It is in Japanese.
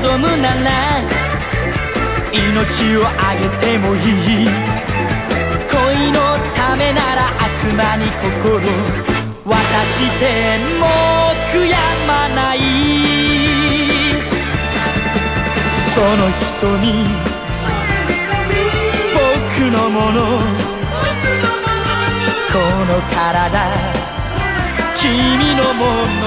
望むなら命をあげてもいい。恋のためなら悪魔に心渡しても悔やまない。その瞳僕のもの、この体君のもの